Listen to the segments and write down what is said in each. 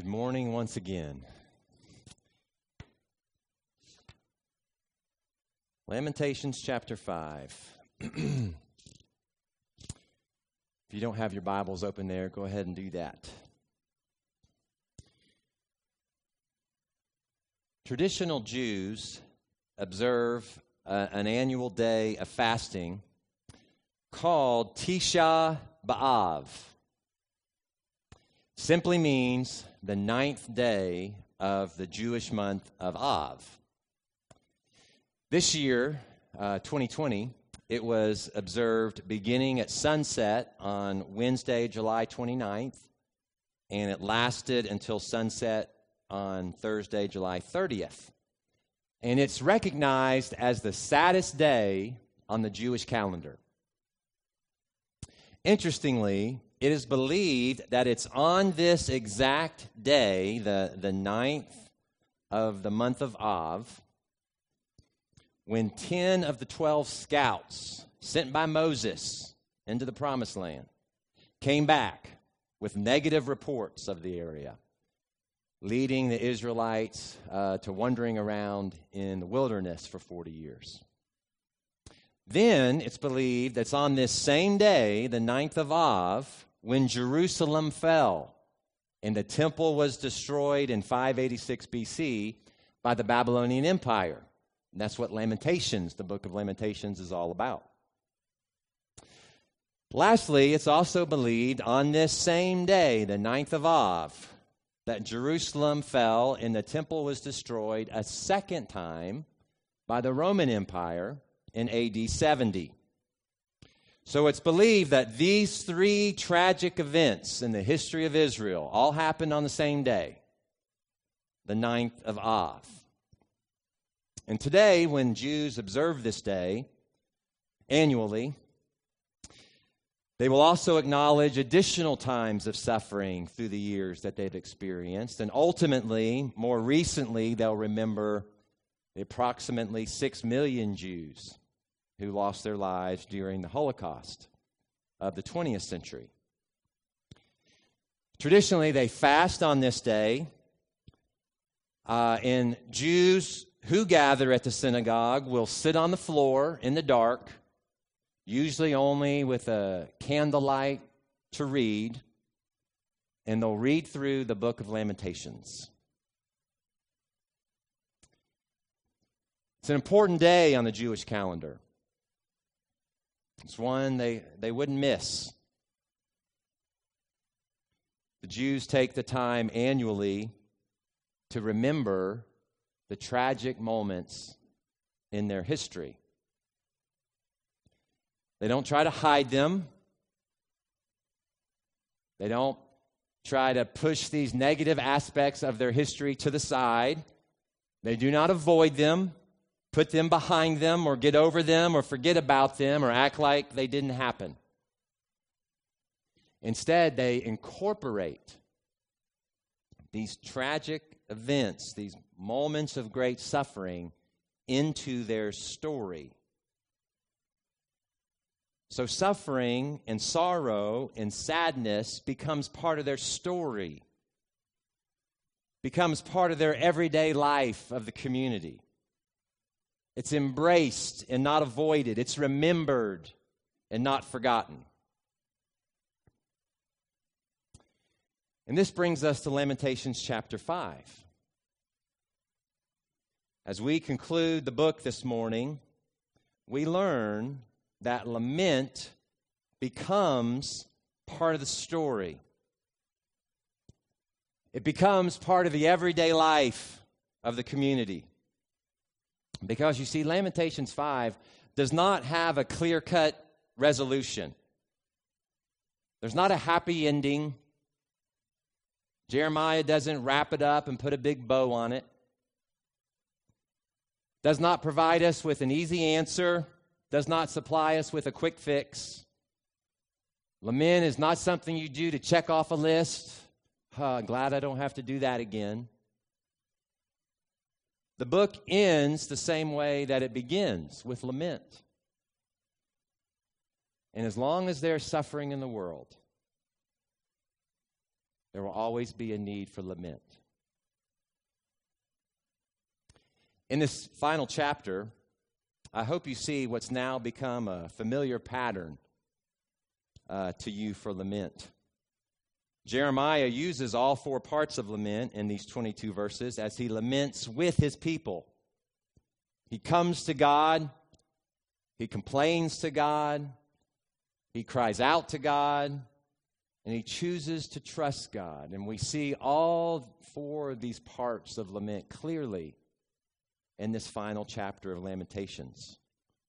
Good morning once again. Lamentations chapter 5. If you don't have your Bibles open there, go ahead and do that. Traditional Jews observe an annual day of fasting called Tisha B'Av. Simply means the 9th day of the Jewish month of Av. This year, 2020, it was observed beginning at sunset on Wednesday, July 29th, and it lasted until sunset on Thursday, July 30th. And it's recognized as the saddest day on the Jewish calendar. Interestingly, it is believed that it's on this exact day, the 9th of the month of Av, when 10 of the 12 scouts sent by Moses into the Promised Land came back with negative reports of the area, leading the Israelites to wandering around in the wilderness for 40 years. Then it's believed that's on this same day, the 9th of Av, when Jerusalem fell and the temple was destroyed in 586 BC by the Babylonian Empire. And that's what Lamentations, the book of Lamentations, is all about. Lastly, it's also believed on this same day, the 9th of Av, that Jerusalem fell and the temple was destroyed a second time by the Roman Empire in AD 70. So it's believed that these three tragic events in the history of Israel all happened on the same day, the 9th of Av. And today, when Jews observe this day annually, they will also acknowledge additional times of suffering through the years that they've experienced. And ultimately, more recently, they'll remember the approximately 6 million Jews who lost their lives during the Holocaust of the 20th century. Traditionally, they fast on this day, and Jews who gather at the synagogue will sit on the floor in the dark, usually only with a candlelight to read, and they'll read through the book of Lamentations. It's an important day on the Jewish calendar. It's one they wouldn't miss. The Jews take the time annually to remember the tragic moments in their history. They don't try to hide them. They don't try to push these negative aspects of their history to the side. They do not avoid them, put them behind them, or get over them, or forget about them, or act like they didn't happen. Instead, they incorporate these tragic events, these moments of great suffering, into their story. So suffering and sorrow and sadness becomes part of their story, becomes part of their everyday life of the community. It's embraced and not avoided. It's remembered and not forgotten. And this brings us to Lamentations chapter 5. As we conclude the book this morning, we learn that lament becomes part of the story. It becomes part of the everyday life of the community. Because you see, Lamentations 5 does not have a clear-cut resolution. There's not a happy ending. Jeremiah doesn't wrap it up and put a big bow on it. Does not provide us with an easy answer. Does not supply us with a quick fix. Lament is not something you do to check off a list. Glad I don't have to do that again. The book ends the same way that it begins, with lament. And as long as there's suffering in the world, There will always be a need for lament. In this final chapter, I hope you see what's now become a familiar pattern to you for lament. Jeremiah uses all four parts of lament in these 22 verses as he laments with his people. He comes to God, he complains to God, he cries out to God, and he chooses to trust God. And we see all four of these parts of lament clearly in this final chapter of Lamentations.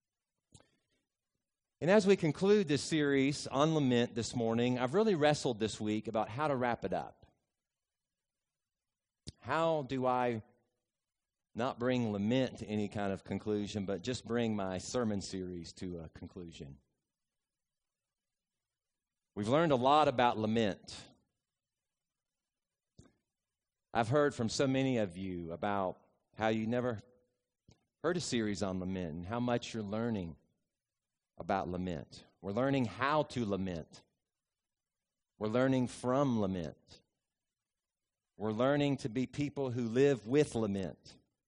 And as we conclude this series on lament this morning, I've really wrestled this week about how to wrap it up. How do I not bring lament to any kind of conclusion, but just bring my sermon series to a conclusion? We've learned a lot about lament. I've heard from so many of you about how you never heard a series on lament and how much you're learning about lament. We're learning how to lament. We're learning from lament. We're learning to be people who live with lament.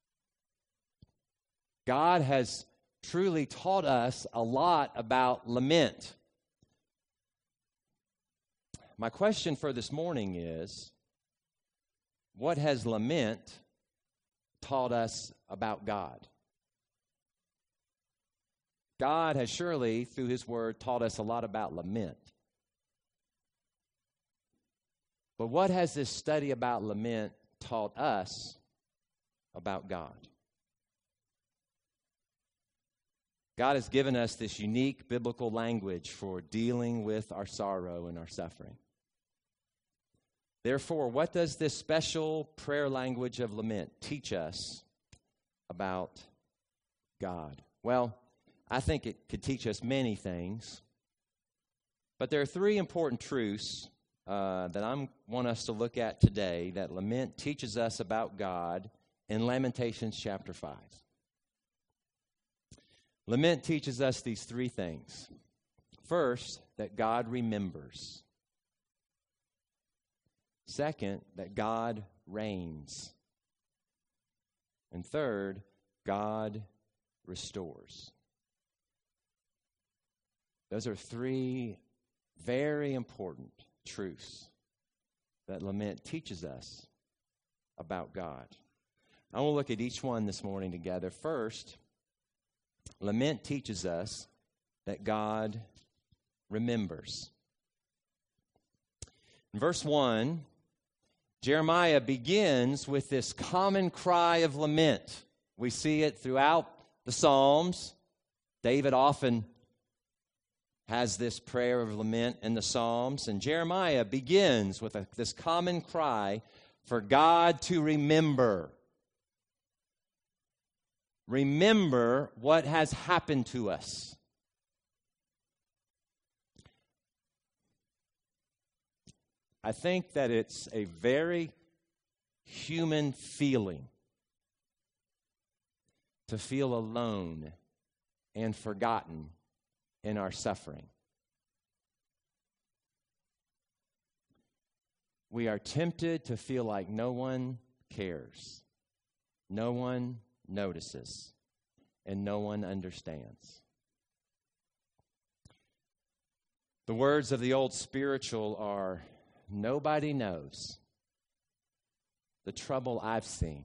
God has truly taught us a lot about lament. My question for this morning is, what has lament taught us about God? God has surely, through his word, taught us a lot about lament. But what has this study about lament taught us about God? God has given us this unique biblical language for dealing with our sorrow and our suffering. Therefore, what does this special prayer language of lament teach us about God? Well, I think it could teach us many things, but there are three important truths that I want us to look at today that lament teaches us about God in Lamentations chapter 5. Lament teaches us these three things. First, that God remembers. Second, that God reigns. And third, God restores. Those are three very important truths that lament teaches us about God. I want to look at each one this morning together. First, lament teaches us that God remembers. In verse 1, Jeremiah begins with this common cry of lament. We see it throughout the Psalms. David often has this prayer of lament in the Psalms. And Jeremiah begins with this common cry for God to remember. Remember what has happened to us. I think that it's a very human feeling to feel alone and forgotten in our suffering. We are tempted to feel like no one cares, no one notices, and no one understands. The words of the old spiritual are, nobody knows the trouble I've seen,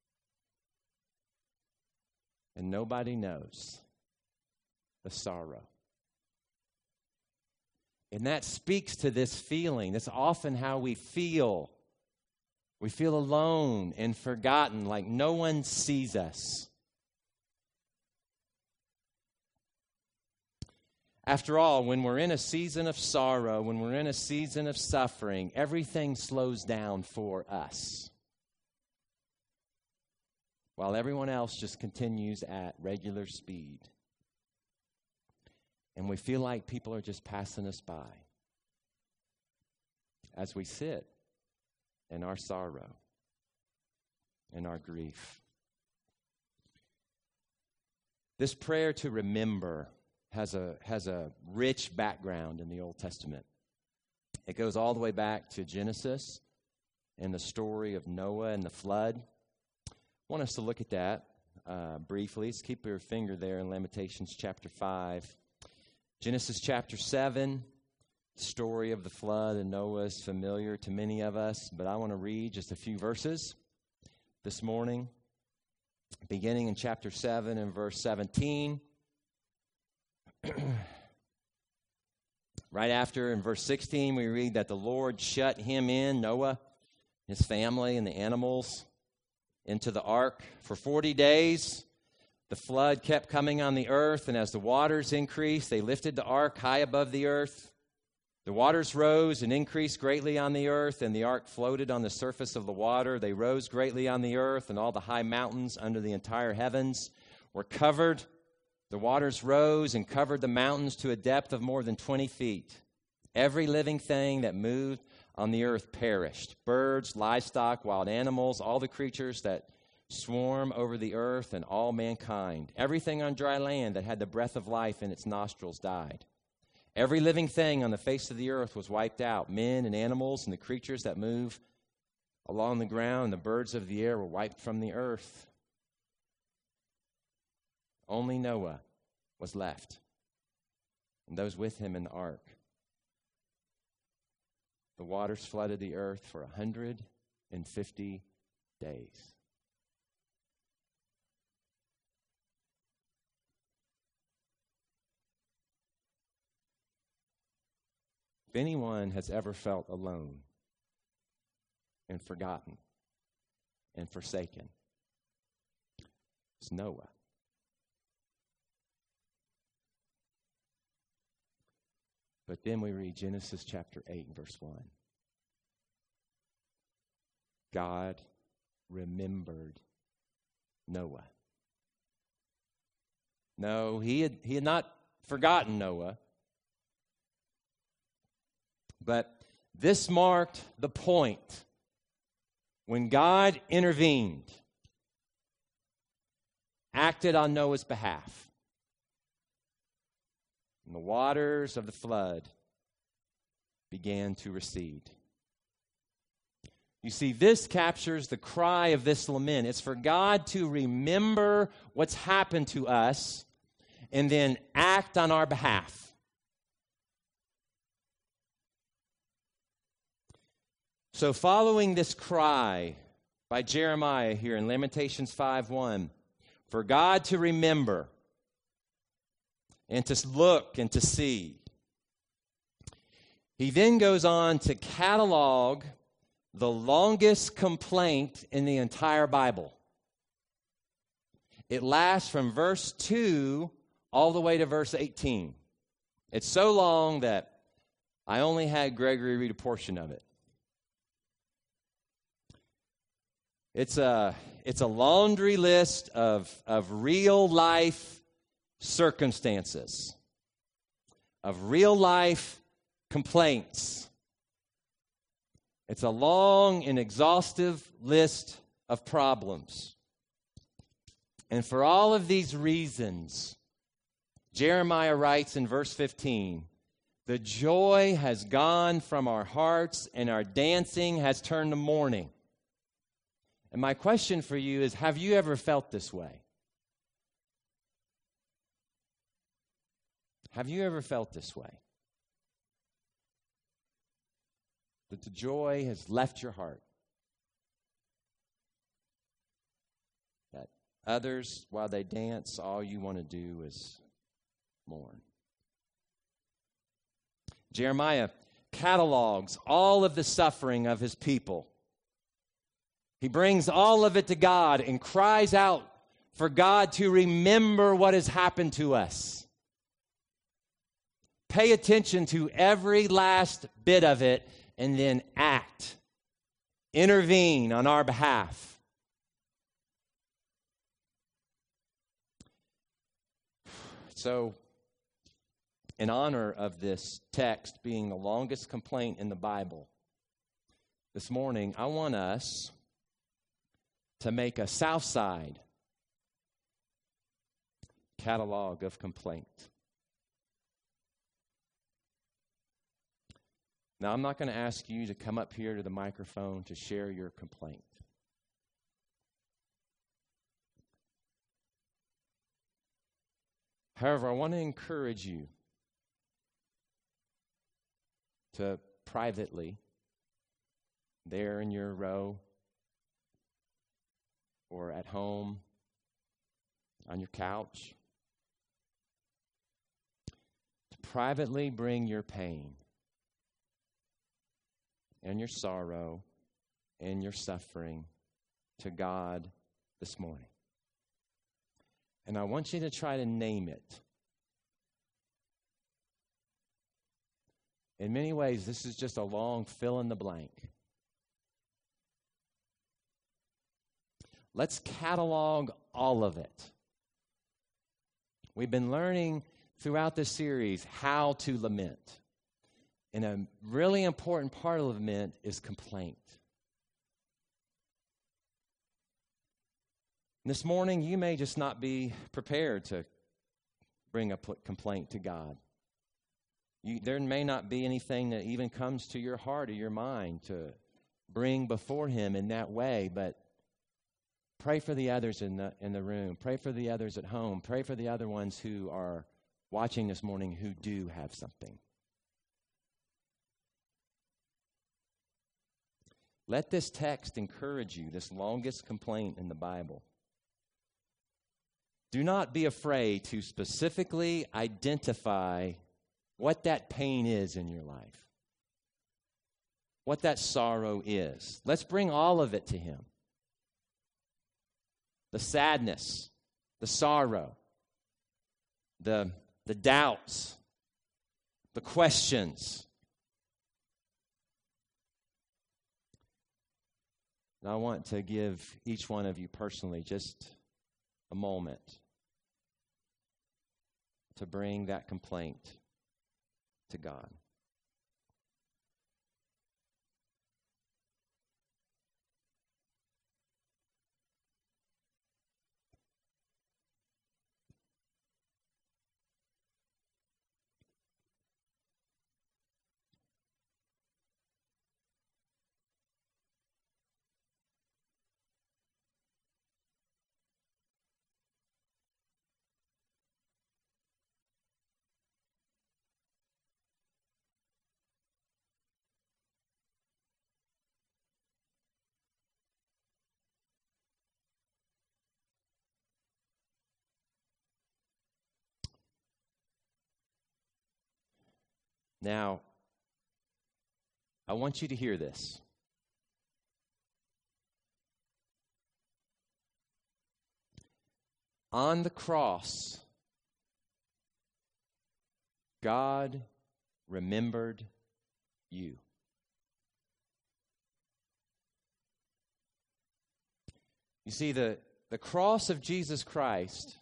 and nobody knows the sorrow. And that speaks to this feeling. That's often how we feel. We feel alone and forgotten, like no one sees us. After all, when we're in a season of sorrow, when we're in a season of suffering, everything slows down for us, while everyone else just continues at regular speed. And we feel like people are just passing us by as we sit in our sorrow, in our grief. This prayer to remember has a rich background in the Old Testament. It goes all the way back to Genesis in the story of Noah and the flood. I want us to look at that briefly. Let's keep your finger there in Lamentations chapter 5. Genesis chapter 7, story of the flood and Noah is familiar to many of us, but I want to read just a few verses this morning, beginning in chapter 7 and verse 17. Right after, in verse 16, we read that the Lord shut him in, Noah, his family, and the animals into the ark for 40 days. The flood kept coming on the earth, and as the waters increased, they lifted the ark high above the earth. The waters rose and increased greatly on the earth, and the ark floated on the surface of the water. They rose greatly on the earth, and all the high mountains under the entire heavens were covered. The waters rose and covered the mountains to a depth of more than 20 feet. Every living thing that moved on the earth perished. Birds, livestock, wild animals, all the creatures that swarm over the earth, and all mankind. Everything on dry land that had the breath of life in its nostrils died. Every living thing on the face of the earth was wiped out. Men and animals and the creatures that move along the ground, the birds of the air were wiped from the earth. Only Noah was left, and those with him in the ark. The waters flooded the earth for 150 days. If anyone has ever felt alone and forgotten and forsaken, it's Noah. But then we read Genesis chapter 8 and verse 1. God remembered Noah. No, he had not forgotten Noah. But this marked the point when God intervened, acted on Noah's behalf. And the waters of the flood began to recede. You see, this captures the cry of this lament. It's for God to remember what's happened to us and then act on our behalf. So following this cry by Jeremiah here in Lamentations 5:1, for God to remember and to look and to see. He then goes on to catalog the longest complaint in the entire Bible. It lasts from verse 2 all the way to verse 18. It's so long that I only had Gregory read a portion of it. It's a laundry list of real life circumstances, of real life complaints. It's a long and exhaustive list of problems. And for all of these reasons, Jeremiah writes in verse 15, the joy has gone from our hearts and our dancing has turned to mourning. And my question for you is, have you ever felt this way? Have you ever felt this way? That the joy has left your heart? That others, while they dance, all you want to do is mourn. Jeremiah catalogs all of the suffering of his people. He brings all of it to God and cries out for God to remember what has happened to us. Pay attention to every last bit of it and then act. Intervene on our behalf. So, in honor of this text being the longest complaint in the Bible, this morning I want us to make a Southside catalog of complaint. Now, I'm not going to ask you to come up here to the microphone to share your complaint. However, I want to encourage you to privately, there in your row or at home, on your couch, to privately bring your pain and your sorrow and your suffering to God this morning. And I want you to try to name it. In many ways, this is just a long fill in the blank. Let's catalog all of it. We've been learning throughout this series how to lament. And a really important part of lament is complaint. This morning, you may just not be prepared to bring a complaint to God. There may not be anything that even comes to your heart or your mind to bring before Him in that way, but pray for the others in the room. Pray for the others at home. Pray for the other ones who are watching this morning who do have something. Let this text encourage you, this longest complaint in the Bible. Do not be afraid to specifically identify what that pain is in your life, what that sorrow is. Let's bring all of it to Him. The sadness, the sorrow, the doubts, the questions. And I want to give each one of you personally just a moment to bring that complaint to God. Now, I want you to hear this. On the cross, God remembered you. You see, the cross of Jesus Christ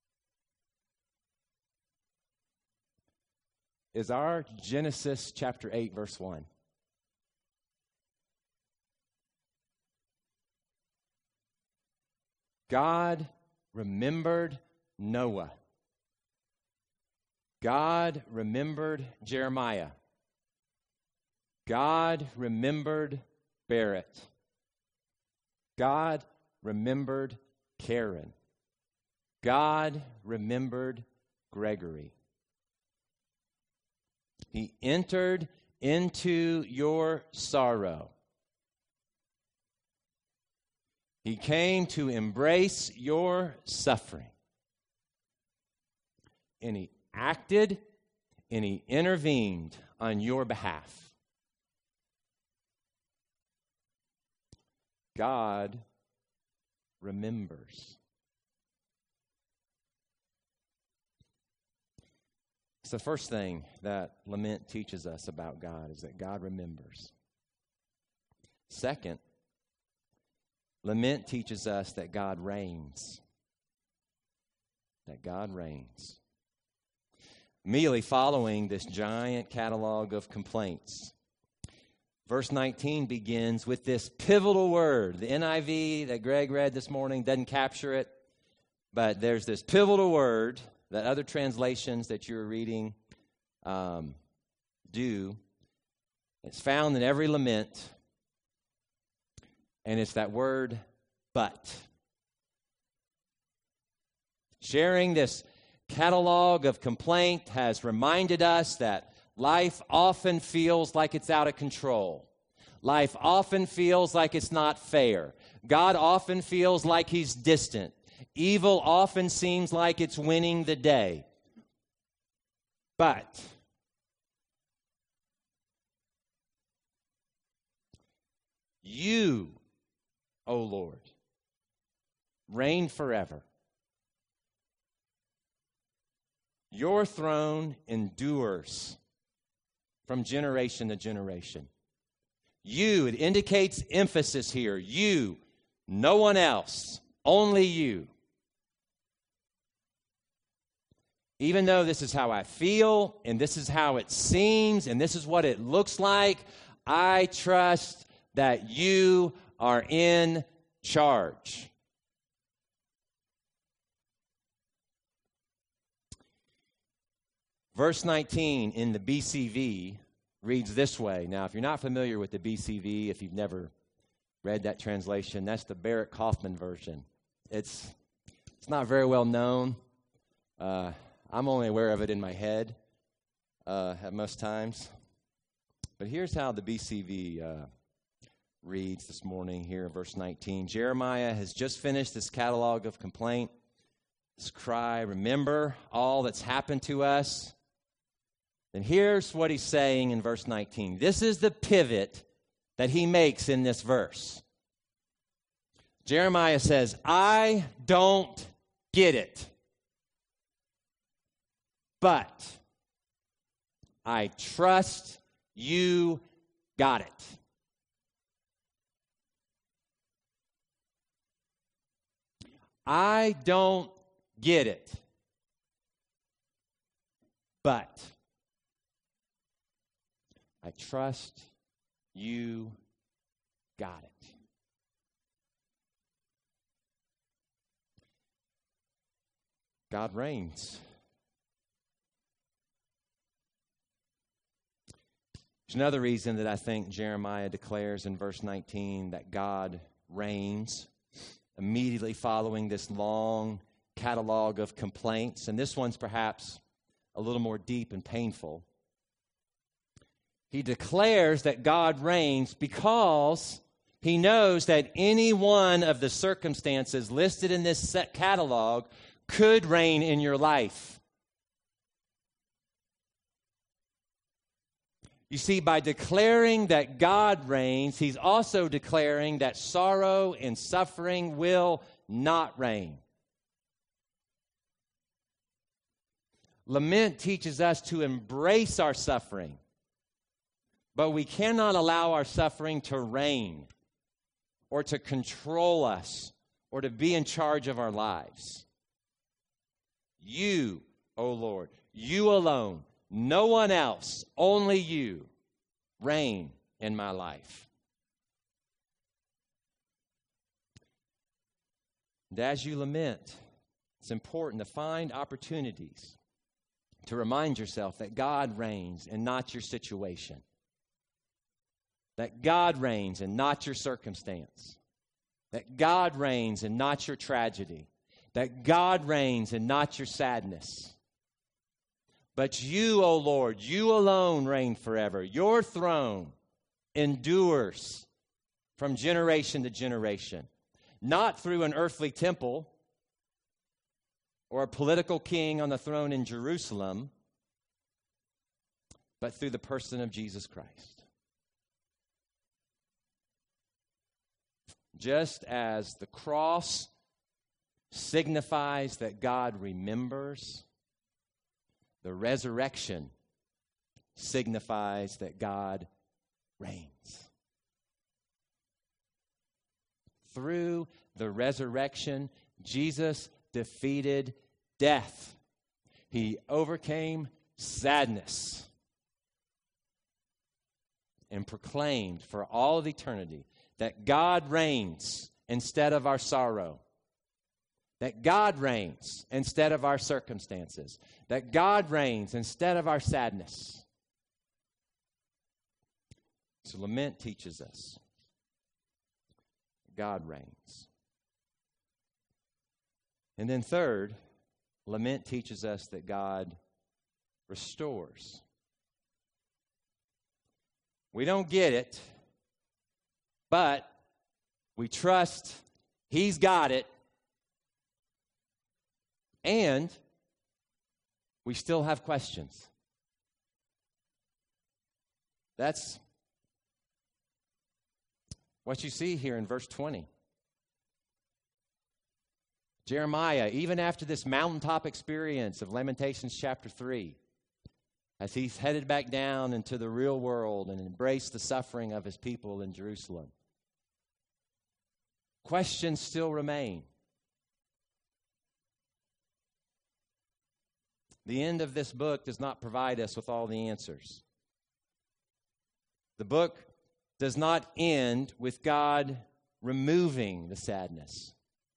is our Genesis chapter 8, verse 1. God remembered Noah. God remembered Jeremiah. God remembered Barrett. God remembered Karen. God remembered Gregory. He entered into your sorrow. He came to embrace your suffering. And He acted and He intervened on your behalf. God remembers. It's the first thing that lament teaches us about God, is that God remembers. Second, lament teaches us that God reigns. That God reigns. Immediately following this giant catalog of complaints, verse 19 begins with this pivotal word. The NIV that Greg read this morning doesn't capture it, but there's this pivotal word that other translations that you're reading do. It's found in every lament, and it's that word, but. Sharing this catalog of complaint has reminded us that life often feels like it's out of control. Life often feels like it's not fair. God often feels like he's distant. Evil often seems like it's winning the day. But you, O Lord, reign forever. Your throne endures from generation to generation. You, it indicates emphasis here. You, no one else, only you. Even though this is how I feel, and this is how it seems, and this is what it looks like, I trust that you are in charge. Verse 19 in the BCV reads this way. Now, if you're not familiar with the BCV, if you've never read that translation, that's the Barrett Kaufman version. It's not very well known. I'm only aware of it in my head at most times. But here's how the BCV reads this morning here in verse 19. Jeremiah has just finished this catalog of complaint, this cry, remember all that's happened to us. And here's what he's saying in verse 19. This is the pivot that he makes in this verse. Jeremiah says, I don't get it, but I trust you got it. I don't get it, but I trust you got it. God reigns. There's another reason that I think Jeremiah declares in verse 19 that God reigns, immediately following this long catalog of complaints. And this one's perhaps a little more deep and painful. He declares that God reigns because he knows that any one of the circumstances listed in this set catalog could reign in your life. You see, by declaring that God reigns, he's also declaring that sorrow and suffering will not reign. Lament teaches us to embrace our suffering, but we cannot allow our suffering to reign or to control us or to be in charge of our lives. You, O Lord, you alone, no one else, only you, reign in my life. And as you lament, it's important to find opportunities to remind yourself that God reigns and not your situation. That God reigns and not your circumstance. That God reigns and not your tragedy. That God reigns and not your sadness. But you, O Lord, you alone reign forever. Your throne endures from generation to generation. Not through an earthly temple or a political king on the throne in Jerusalem, but through the person of Jesus Christ. Just as the cross signifies that God remembers, the resurrection signifies that God reigns. Through the resurrection, Jesus defeated death. He overcame sadness and proclaimed for all of eternity that God reigns instead of our sorrow. That God reigns instead of our circumstances. That God reigns instead of our sadness. So lament teaches us God reigns. And then third, lament teaches us that God restores. We don't get it, but we trust He's got it, and we still have questions. That's what you see here in verse 20. Jeremiah, even after this mountaintop experience of Lamentations chapter 3, as he's headed back down into the real world and embraced the suffering of his people in Jerusalem, questions still remain. The end of this book does not provide us with all the answers. The book does not end with God removing the sadness.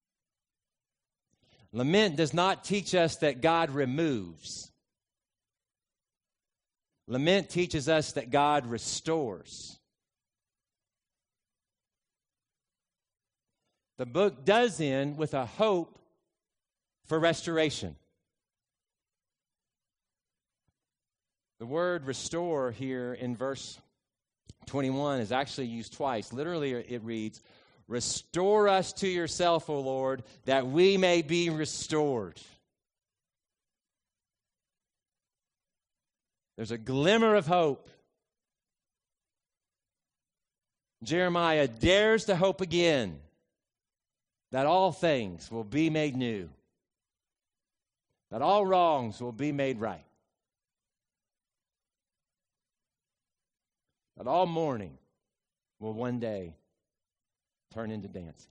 Lament does not teach us that God removes. Lament teaches us that God restores. The book does end with a hope for restoration. The word restore here in verse 21 is actually used twice. Literally, it reads, "Restore us to yourself, O Lord, that we may be restored." There's a glimmer of hope. Jeremiah dares to hope again that all things will be made new, that all wrongs will be made right, that all mourning will one day turn into dancing.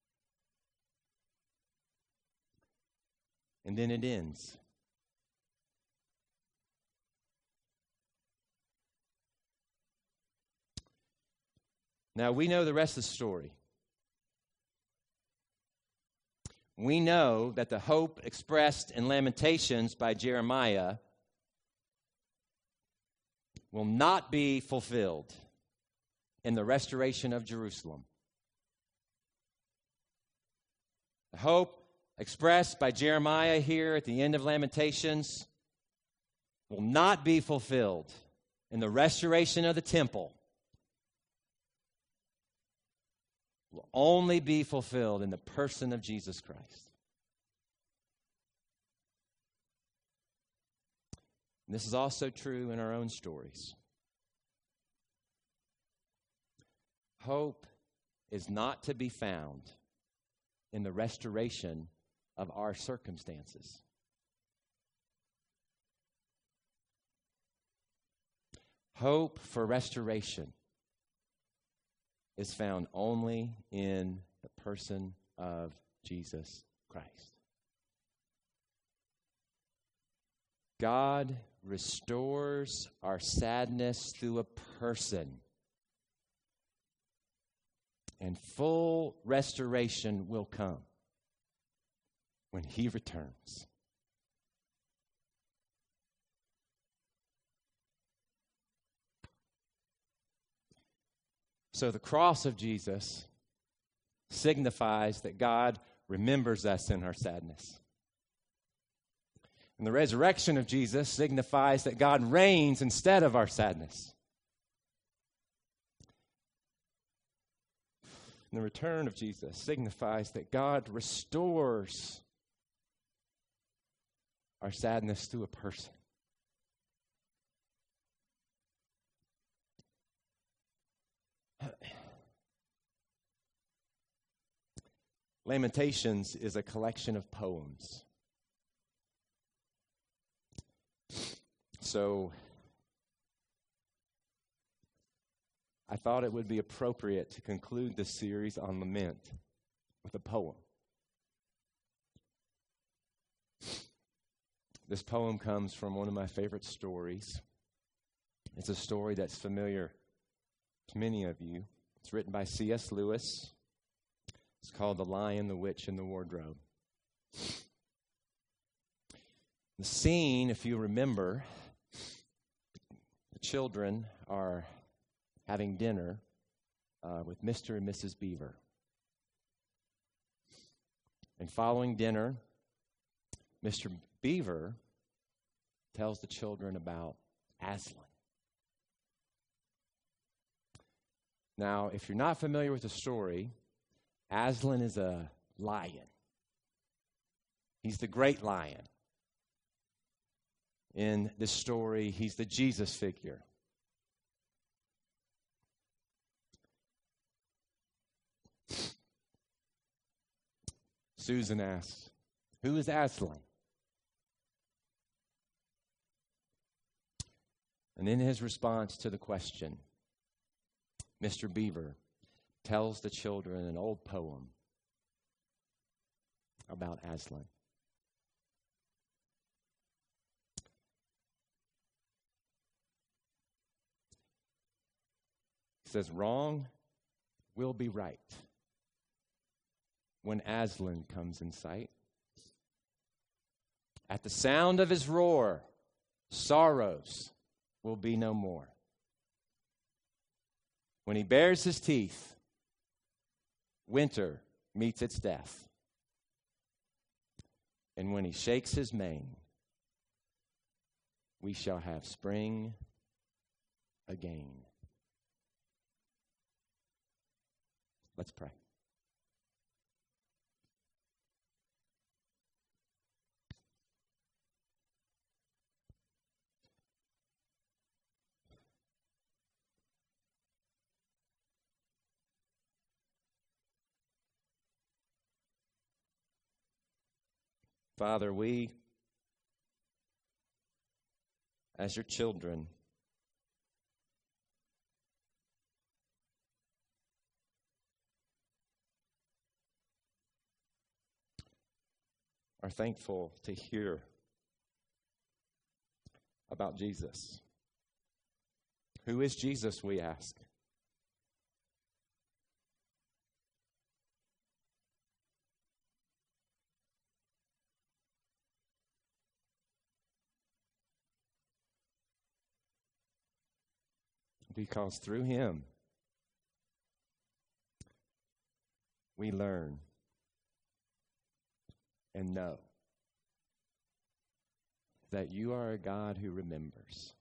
And then it ends. Now, we know the rest of the story. We know that the hope expressed in Lamentations by Jeremiah will not be fulfilled in the restoration of Jerusalem. The hope expressed by Jeremiah here at the end of Lamentations will not be fulfilled in the restoration of the temple. It will only be fulfilled in the person of Jesus Christ. And this is also true in our own stories. Hope is not to be found in the restoration of our circumstances. Hope for restoration is found only in the person of Jesus Christ. God restores our sadness through a person. And full restoration will come when He returns. So the cross of Jesus signifies that God remembers us in our sadness. And the resurrection of Jesus signifies that God reigns instead of our sadness. And the return of Jesus signifies that God restores our sadness through a person. Lamentations is a collection of poems. So I thought it would be appropriate to conclude this series on lament with a poem. This poem comes from one of my favorite stories. It's a story that's familiar to many of you. It's written by C.S. Lewis. It's called The Lion, the Witch, and the Wardrobe. The scene, if you remember, the children are having dinner with Mr. and Mrs. Beaver. And following dinner, Mr. Beaver tells the children about Aslan. Now, if you're not familiar with the story, Aslan is a lion. He's the great lion. In this story, he's the Jesus figure. Susan asks, "Who is Aslan?" And in his response to the question, Mr. Beaver tells the children an old poem about Aslan. He says, "Wrong will be right when Aslan comes in sight. At the sound of his roar, sorrows will be no more. When he bares his teeth, winter meets its death. And when he shakes his mane, we shall have spring again." Let's pray. Father, we, as your children, are thankful to hear about Jesus. Who is Jesus, we ask? Because through him, we learn and know that you are a God who remembers,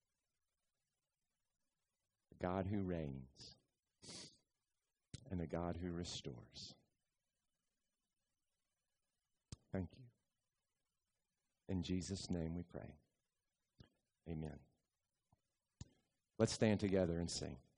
a God who reigns, and a God who restores. Thank you. In Jesus' name we pray. Amen. Let's stand together and sing.